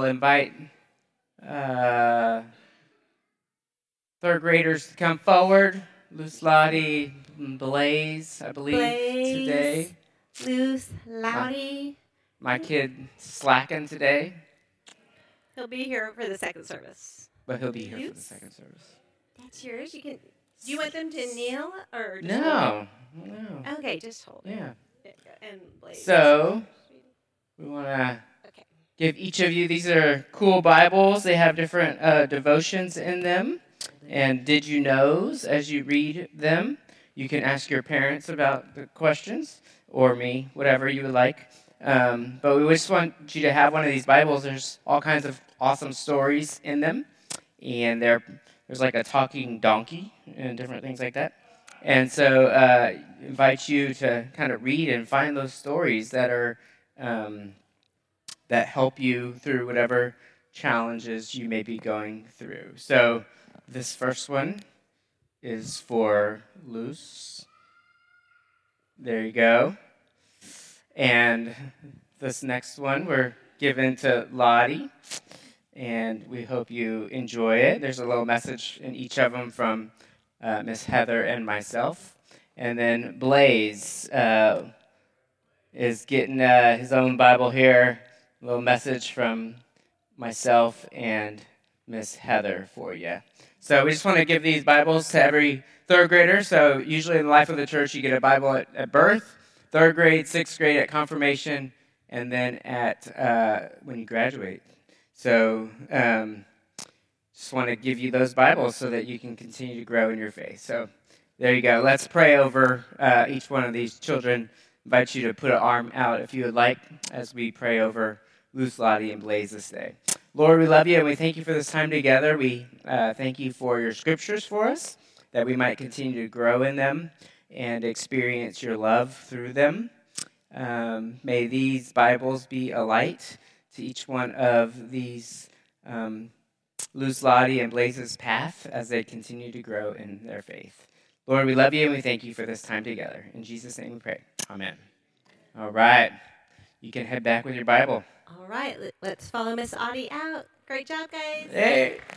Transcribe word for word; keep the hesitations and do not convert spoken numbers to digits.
will invite uh, third graders to come forward. Luce, Lottie, Blaze, I believe, Blaze, today. Luce, Lottie. My, my kid slacking today. He'll be here for the second service. But he'll be here Luce? for the second service. That's yours? You can. Do you want them to kneel or just No. hold No. it? Okay, just hold Yeah. it. And Blaze. So, we want to okay. give each of you, these are cool Bibles. They have different uh, devotions in them. And did you knows as you read them? You can ask your parents about the questions, or me, whatever you would like. Um, but we just want you to have one of these Bibles. There's all kinds of awesome stories in them. And there, there's like a talking donkey and different things like that. And so uh, invite you to kind of read and find those stories that are um, that help you through whatever challenges you may be going through. So this first one is for Luce. There you go. And this next one we're given to Lottie. And we hope you enjoy it. There's a little message in each of them from uh, Miss Heather and myself. And then Blaze uh, is getting uh, his own Bible here. A little message from myself and Miss Heather for you. So we just want to give these Bibles to every third grader. So usually in the life of the church, you get a Bible at, at birth, third grade, sixth grade at confirmation, and then at uh, when you graduate. So um, just want to give you those Bibles so that you can continue to grow in your faith. So there you go. Let's pray over uh, each one of these children. I invite you to put an arm out if you would like as we pray over Luce, Lottie, and Blaze this day. Lord, we love you and we thank you for this time together. We uh, thank you for your scriptures for us, that we might continue to grow in them and experience your love through them. Um, may these Bibles be a light to each one of these um, Luce, Lottie, and Blaze's path as they continue to grow in their faith. Lord, we love you and we thank you for this time together. In Jesus' name we pray. Amen. All right. You can head back with your Bible. All right. Let's follow Miss Audie out. Great job, guys. Hey.